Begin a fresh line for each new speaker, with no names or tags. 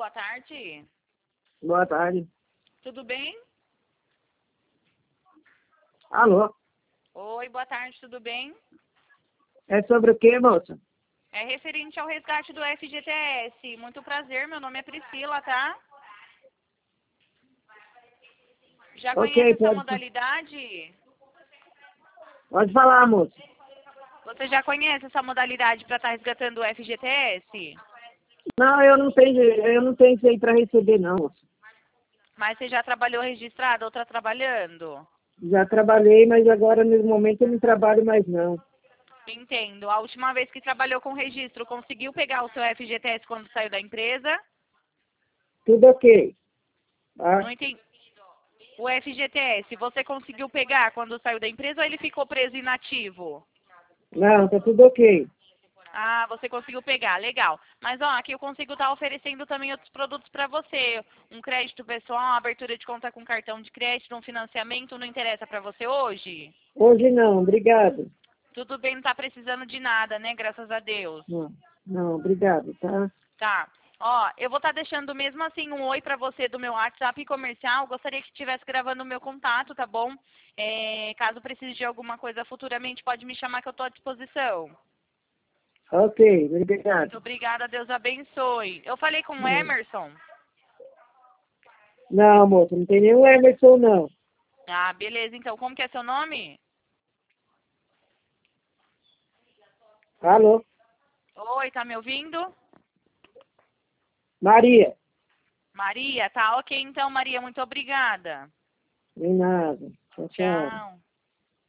boa tarde.
Boa tarde.
Tudo bem?
Alô?
Oi, boa tarde, tudo bem?
É sobre o quê, moça?
É referente ao resgate do FGTS. Muito prazer, meu nome é Priscila, tá? Já conhece
Ok,
essa modalidade?
pode falar, moça.
Você já conhece essa modalidade para estar resgatando o FGTS?
Não, eu não tenho isso aí para receber, não, moça.
Mas você já trabalhou registrado ou está trabalhando?
Já trabalhei, mas agora, nesse momento, eu não trabalho mais, não.
Entendo. A última vez que trabalhou com registro, conseguiu pegar o seu FGTS quando saiu da empresa?
Tudo ok. Tá?
Não entendi. O FGTS, você conseguiu pegar quando saiu da empresa ou ele ficou preso inativo?
Não, tá tudo ok.
Ah, você conseguiu pegar, legal. Mas ó, aqui eu consigo estar oferecendo também outros produtos para você. Um crédito pessoal, abertura de conta com cartão de crédito, um financiamento, não interessa para você hoje?
Hoje não, obrigado.
Tudo bem, não tá precisando de nada, né? Graças a Deus.
Não, não, obrigado, tá?
Tá. Ó, eu vou estar deixando mesmo assim um oi para você do meu WhatsApp comercial. Gostaria que estivesse gravando o meu contato, tá bom? Caso precise de alguma coisa futuramente, pode me chamar que eu estou à disposição.
Ok,
Muito
obrigado.
obrigada, Deus abençoe. Eu falei com o Emerson.
Não, moça, não tem nenhum Emerson, não.
Ah, beleza. Então, como que é seu nome?
Alô?
Oi, tá me ouvindo?
Maria?
Maria, tá ok então, Maria. Muito obrigada.
Nem nada. Tchau, tchau.
Tchau.